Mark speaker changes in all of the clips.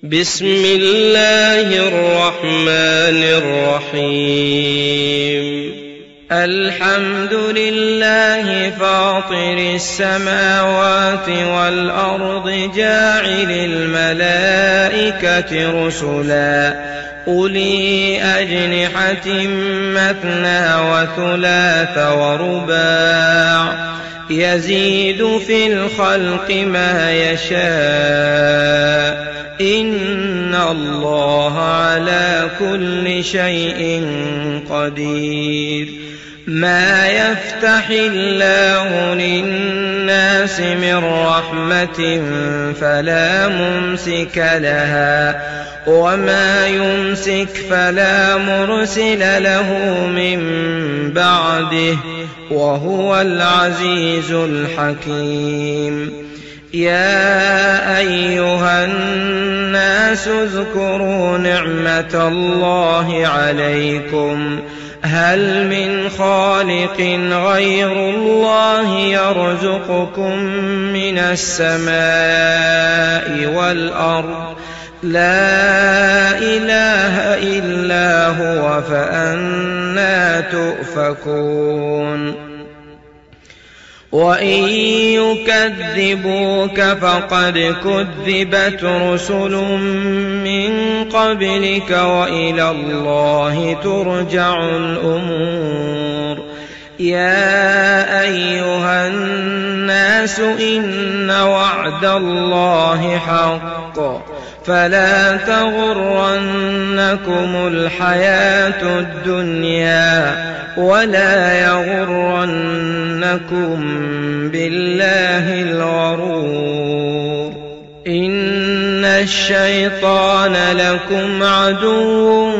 Speaker 1: بسم الله الرحمن الرحيم الحمد لله فاطر السماوات والأرض جاعل الملائكة رسلا أولي أجنحة مثنى وثلاث ورباع يزيد في الخلق ما يشاء إن الله على كل شيء قدير ما يفتح الله للناس من رحمة فلا ممسك لها وما يمسك فلا مرسل له من بعده وهو العزيز الحكيم يا أيها الناس اذكروا نعمة الله عليكم هل من خالق غير الله يرزقكم من السماء والأرض لا إله إلا هو فأنى تؤفكون وإن يكذبوك فقد كذبت رسل من قبلك وإلى الله ترجع الأمور يا أيها الناس إن وعد الله حق فلا تغرنكم الحياة الدنيا ولا يغرنكم بالله الغرور إن الشيطان لكم عدو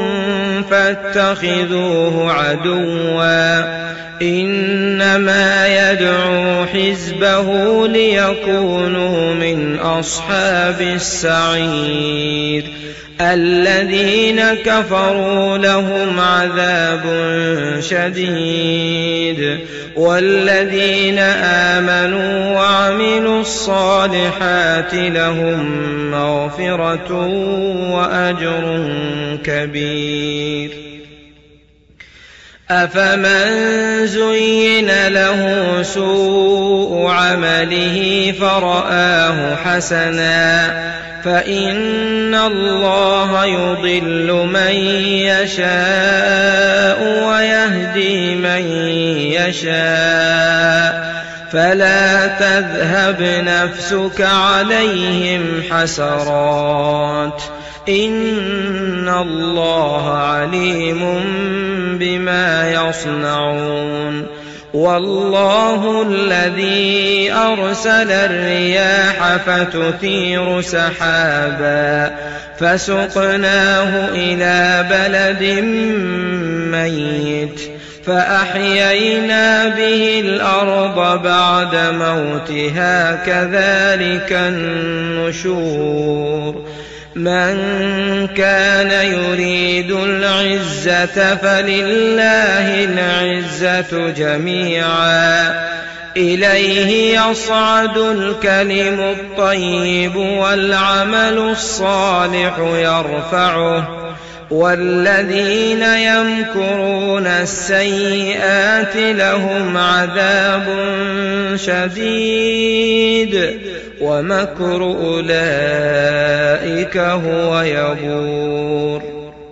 Speaker 1: فاتخذوه عدوا إنما يدعو حزبه ليكونوا من أصحاب السعير الذين كفروا لهم عذاب شديد والذين آمنوا وعملوا الصالحات لهم مغفرة وأجر كبير أفمن زين له سوء عمله فرآه حسنا فإن الله يضل من يشاء ويهدي من يشاء فلا تذهب نفسك عليهم حسرات إن الله عليم بما يصنعون والله الذي أرسل الرياح فتثير سحابا فسقناه إلى بلد ميت فأحيينا به الأرض بعد موتها كذلك النشور من كان يريد العزة فلله العزة جميعا إليه يصعد الكلم الطيب والعمل الصالح يرفعه والذين يمكرون السيئات لهم عذاب شديد ومكر أولئك هو يبور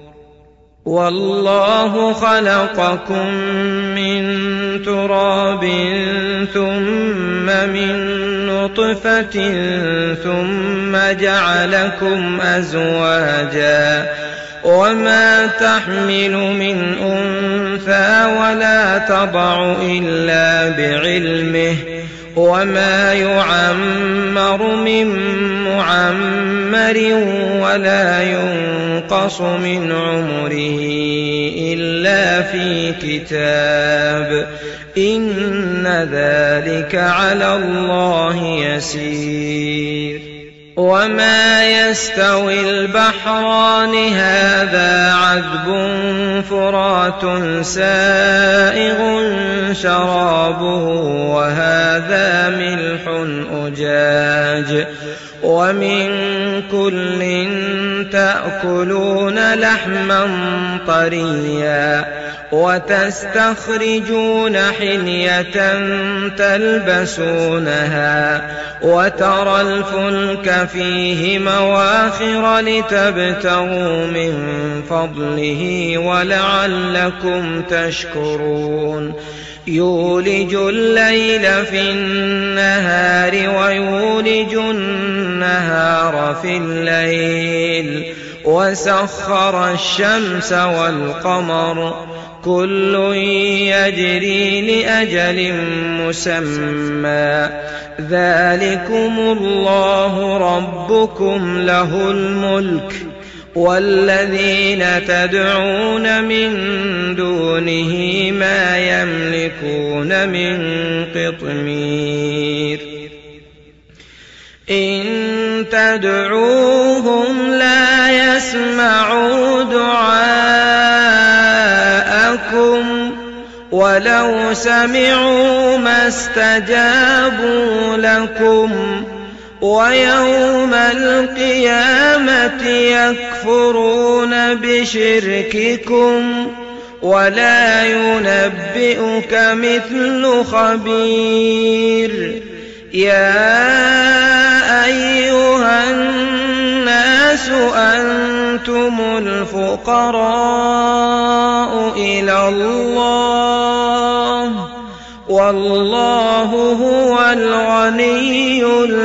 Speaker 1: والله خلقكم من تراب ثم من نطفة ثم جعلكم أزواجا وما تحمل من أنثى ولا تضع إلا بعلمه وما يعمر من معمر ولا ينقص من عمره إلا في كتاب إن ذلك على الله يسير وما يستوي البحران هذا عذب فرات سائغ شرابه وهذا ملح أجاج ومن كل تأكلون لحما طريا وتستخرجون حلية تلبسونها وترى الفلك فيه مواخر لتبتغوا من فضله ولعلكم تشكرون يولج الليل في النهار ويولج النهار في الليل وسخر الشمس والقمر كل يجري لأجل مسمى ذلكم الله ربكم له الملك والذين تدعون من دونه ما يملكون من قطمير إن تدعوهم لا يسمعوا دعاءكم ولو سمعوا ما استجابوا لكم ويوم القيامة يكفرون بشرككم ولا ينبئك مثل خبير يا أيها الناس أنتم الفقراء إلى الله والله هو الغني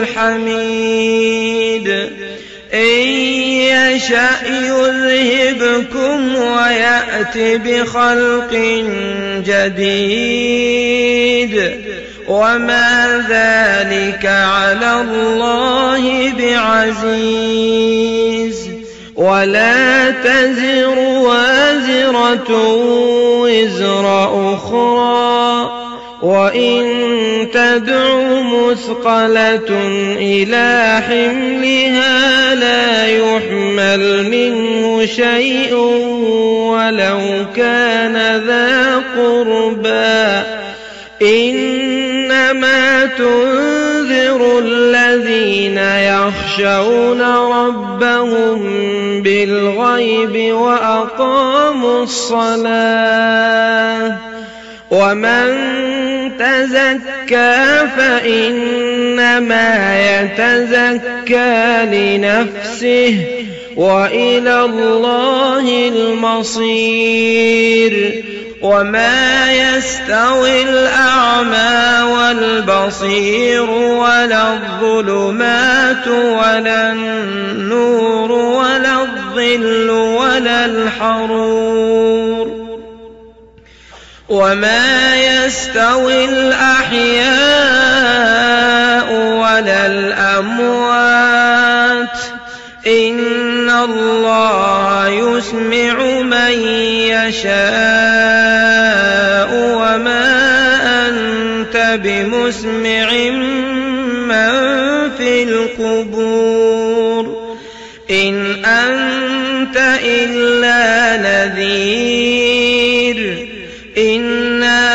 Speaker 1: الحميد إن يشأ يذهبكم ويأت بخلق جديد وما ذلك على الله بعزيز ولا تزر وازرة وزر أخرى وإن تدع مثقلة إلى حملها لا يحمل منه شيء ولو كان ذا قربى إنما تنذر الذين يخشون ربهم بالغيب وأقاموا الصلاة ومن تزكى فإنما يتزكى لنفسه وإلى الله المصير وما يستوي الأعمى والبصير ولا الظلمات ولا النور ولا الظل ولا الحرور وما يستوي الأحياء ولا الأموات إن الله يسمع من يشاء وما أنت بمسمع من في القبور إن أنت إلا نذير إنا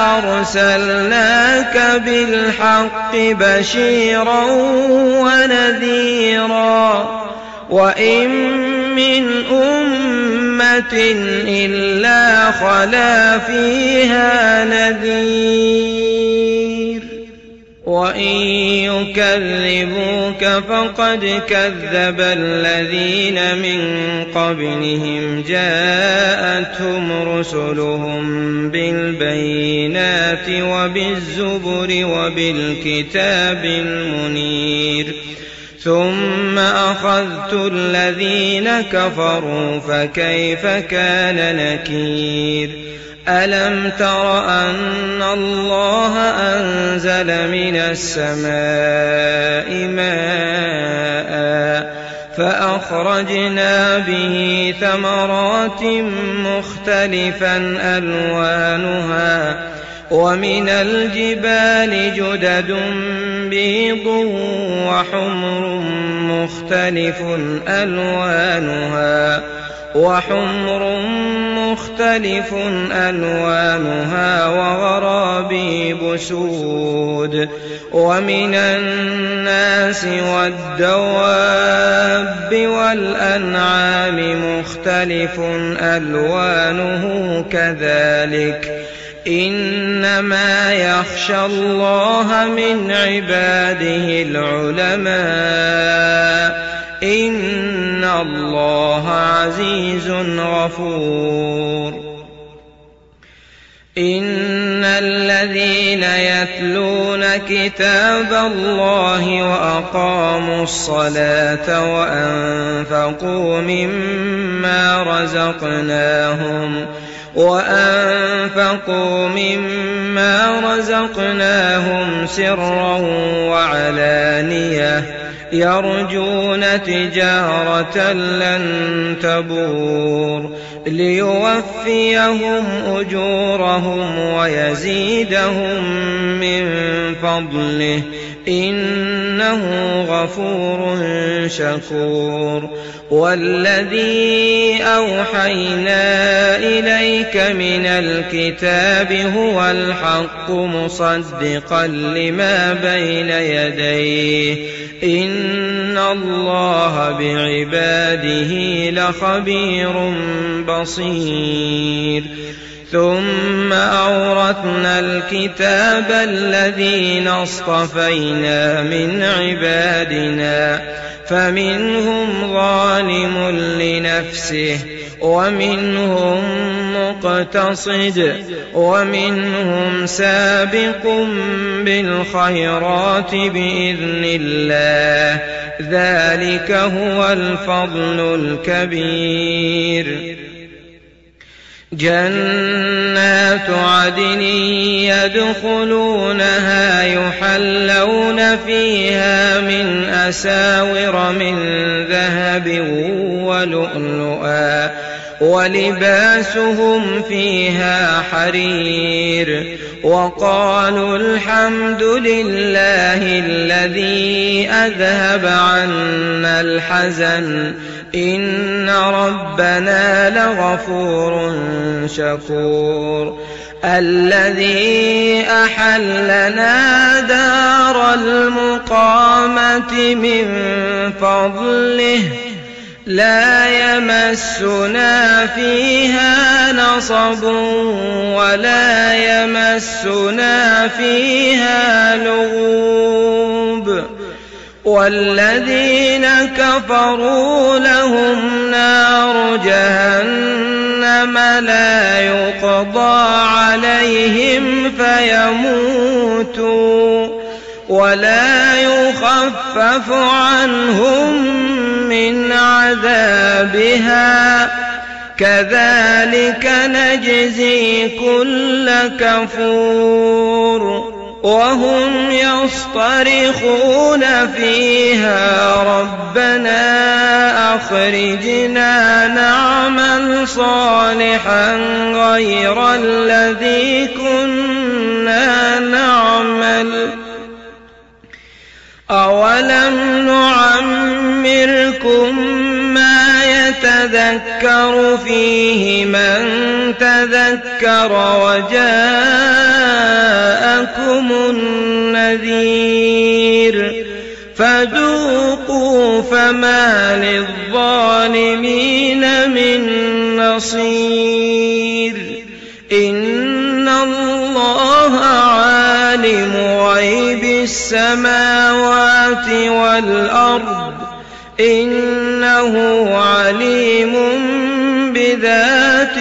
Speaker 1: أرسلناك بالحق بشيرا ونذيرا وإن من أمة إلا خلا فيها نذير وإن يكذبوك فقد كذب الذين من قبلهم جاءتهم رسلهم بالبينات وبالزبر وبالكتاب المنير ثم أخذت الذين كفروا فكيف كان نكير ألم تر أن الله أنزل من السماء ماء فأخرجنا به ثمرات مختلفا ألوانها ومن الجبال جدد بيض وحمر مختلف ألوانها وغرابيب سود ومن الناس والدواب والأنعام مختلف ألوانه كذلك إنما يخشى الله من عباده العلماء إن الله عزيز غفور إن الذين يتلون كتاب الله وأقاموا الصلاة وأنفقوا مما رزقناهم سرا وعلانية يرجون تجارة لن تبور ليوفيهم أجورهم ويزيدهم من فضله إنه غفور شكور والذي أوحينا إليك من الكتاب هو الحق مصدقا لما بين يديه إن الله بعباده لخبير بصير ثم أورثنا الكتاب الذين اصطفينا من عبادنا فمنهم ظالم لنفسه ومنهم مقتصد ومنهم سابق بالخيرات بإذن الله ذلك هو الفضل الكبير جنات عدن يدخلونها يحلون فيها من أساور من ذهب ولؤلؤا ولباسهم فيها حرير وقالوا الحمد لله الذي أذهب عنا الحزن إن ربنا لغفور شكور الذي أحلنا دار المقامة من فضله لا يمسنا فيها نصب ولا يمسنا فيها لغوب والذين كفروا لهم نار جهنم لا يقضى عليهم فيموتوا ولا يخفف عنهم من عذابها كذلك نجزي كل كفور وهم يصطرخون فيها ربنا أخرجنا نعمل صالحا غير الذي كنا نعمل أولم نعمركم ما يتذكر فيه من تذكر وجاءكم النذير فذوقوا فما للظالمين من نصير إن الله عالم غيب السماوات والأرض إنه عليم بذات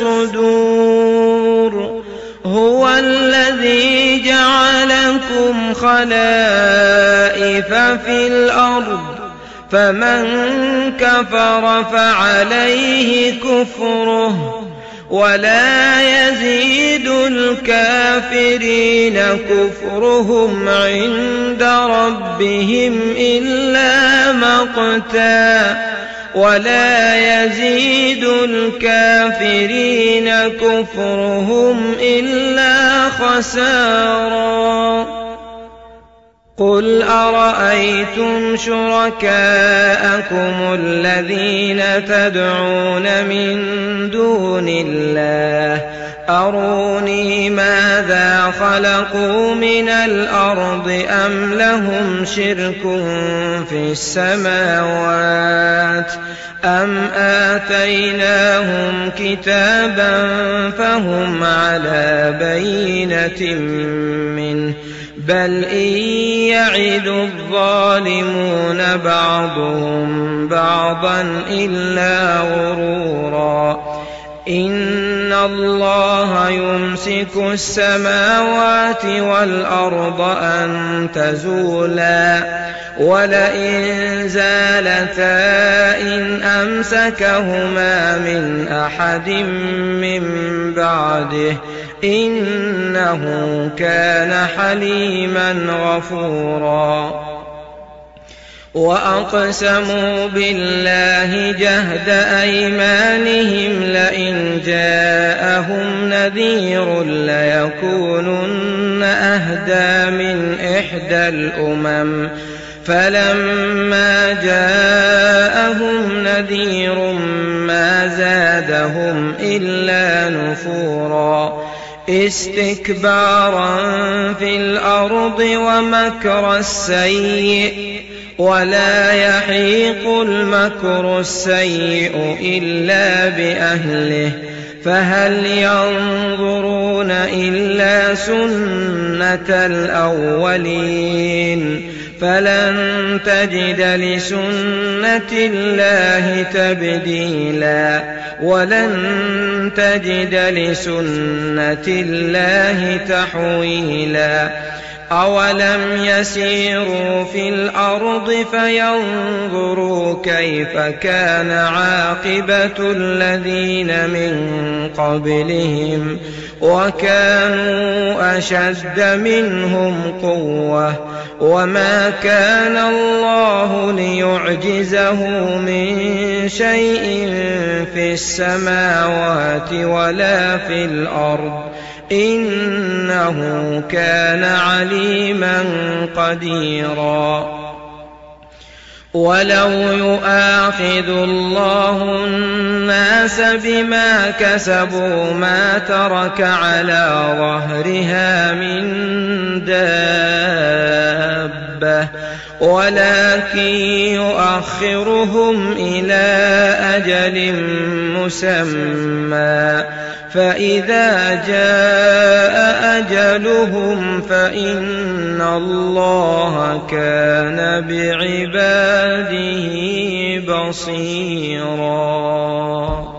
Speaker 1: الصدور هو الذي جعلكم خلائف في الأرض فمن كفر فعليه كفره ولا يزيد الكافرين كفرهم عند ربهم إلا مقتا ولا يزيد الكافرين كفرهم إلا خسارا قل أرأيتم شركاءكم الذين تدعون من دون الله أروني ماذا خلقوا من الأرض أم لهم شرك في السماوات أم آتيناهم كتابا فهم على بينة منه بل إن يعد الظالمون بعضهم بعضا إلا غرورا إن الله يمسك السماوات والأرض أن تزولا ولئن زالتا إن أمسكهما من أحد من بعده إنه كان حليما غفورا وأقسموا بالله جهد أيمانهم لئن جاءهم نذير ليكونن أهدى من إحدى الأمم فلما جاءهم نذير ما زادهم إلا نفورا استكبارا في الأرض ومكر السيء ولا يحيق المكر السيء إلا بأهله فهل ينظرون إلا سنة الأولين فلن تجد لسنة الله تبديلا ولن تجد لسنة الله تحويلا أولم يسيروا في الأرض فينظروا كيف كان عاقبة الذين من قبلهم وكانوا أشد منهم قوة وما كان الله ليعجزه من شيء في السماوات ولا في الأرض إنه كان عليما قديرا ولو يؤاخذ الله الناس بما كسبوا ما ترك على ظهرها من دابة ولكن يؤخرهم إلى أجل مسمى فإذا جاء أجلهم فإن الله كان بعباده بصيرا.